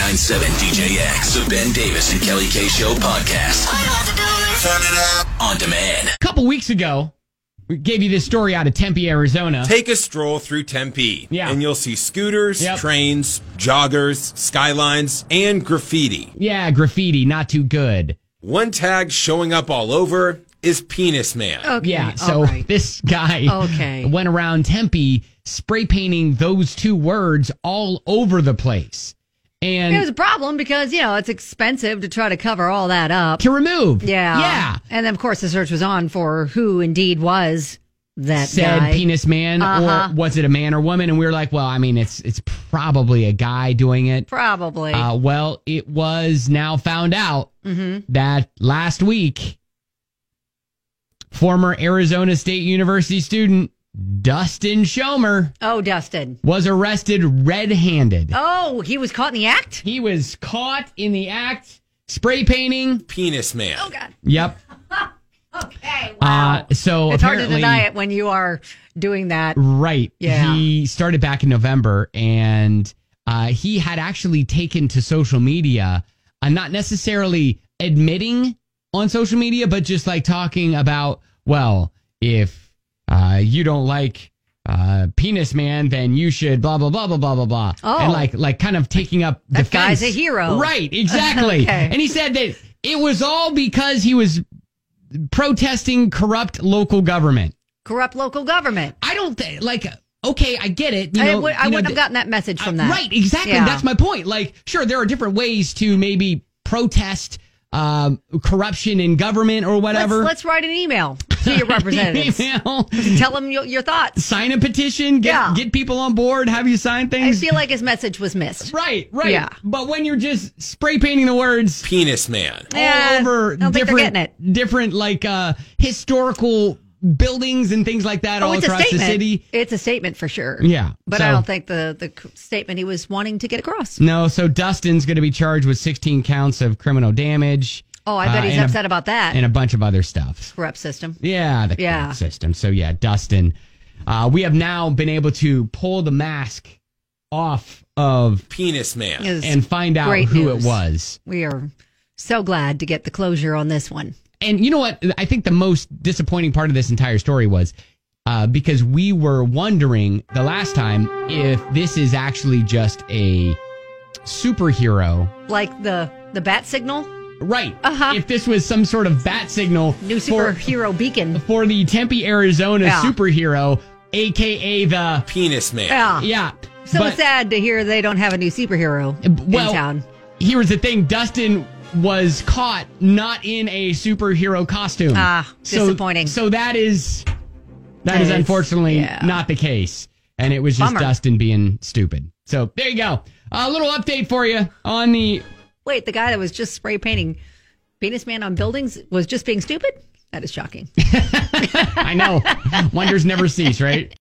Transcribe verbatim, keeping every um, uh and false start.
ninety-nine point seven D J X, the Ben Davis and Kelly K Show podcast. Turn it up on demand. A couple weeks ago, we gave you this story out of Tempe, Arizona. Take a stroll through Tempe, yeah. and you'll see scooters, yep. trains, joggers, skylines, and graffiti. Yeah, graffiti, not too good. One tag showing up all over is Penis Man. Okay. Yeah, so right. this guy okay. went around Tempe spray painting those two words all over the place. And it was a problem because, you know, it's expensive to try to cover all that up. To remove. Yeah. Yeah. And then, of course, the search was on for who indeed was that Said guy. Penis Man, uh-huh. or was it a man or woman? And we were like, well, I mean, it's it's probably a guy doing it. Probably. Uh, well, it was now found out mm-hmm. that last week, former Arizona State University student Dustin Schomer oh, Dustin. was arrested red-handed. Oh, he was caught in the act? He was caught in the act spray painting. Penis Man. Oh, God. Yep. Okay, wow. Uh, so it's hard to apparently, deny it when you are doing that. Right. Yeah. He started back in November, and uh, he had actually taken to social media, uh, not necessarily admitting on social media, but just like talking about, well, if uh, you don't like uh, Penis Man, then you should blah, blah, blah, blah, blah, blah, blah. Oh. And like, like kind of taking up That defense. guy's a hero. Right, exactly. Okay. And he said that it was all because he was protesting corrupt local government. Corrupt local government. I don't think, like, okay, I get it. You I, know, would, I you know, wouldn't have gotten that message from that. Right, exactly. Yeah. That's my point. Like, sure, there are different ways to maybe protest um, corruption in government or whatever. Let's, let's write an email to your representatives. Email. Tell them your, your thoughts. Sign a petition. Get, Yeah. get people on board. Have you sign I things. feel like his message was missed. Right, right. Yeah. But when you're just spray painting the words Penis Man. Yeah, all over I don't think they're different, getting it. different like uh, historical buildings and things like that Oh, all it's a across the statement. city. It's a statement for sure. Yeah. But so- I don't think the, the c- statement he was wanting to get across. No, so Dustin's going to be charged with sixteen counts of criminal damage. Oh, I bet uh, he's and a- upset about that. And a bunch of other stuff. Corrupt system. Yeah, the Yeah. court system. So yeah, Dustin, uh, we have now been able to pull the mask off of Penis Man. Is and find out great who news. it was. We are so glad to get the closure on this one. And you know what? I think the most disappointing part of this entire story was uh, because we were wondering the last time if this is actually just a superhero. Like the, the bat signal, Right. Uh-huh. If this was some sort of bat signal new for, superhero beacon. for the Tempe, Arizona Yeah. superhero, a k a the... Penis Man. Yeah. Yeah. So But- sad to hear they don't have a new superhero well, in town. Here was the thing. Dustin was caught not in a superhero costume. Ah, So- disappointing. So, that is that That is is- unfortunately yeah. not the case. And it was just Bummer. Dustin being stupid. So there you go. A little update for you on the... Wait, the guy that was just spray painting Penis Man on buildings was just being stupid? That is shocking. I know. Wonders never cease, right?